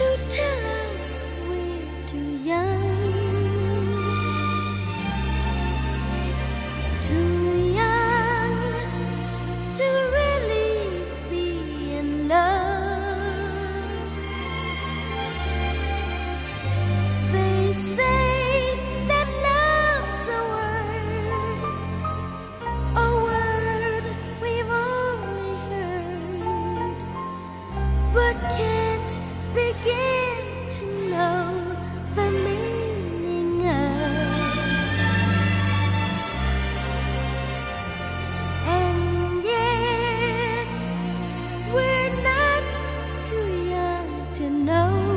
to tell us we're too young, too young to really be in love. They say that love's a word we've only heard, but can't begin to know the meaning of. And yet we're not too young to know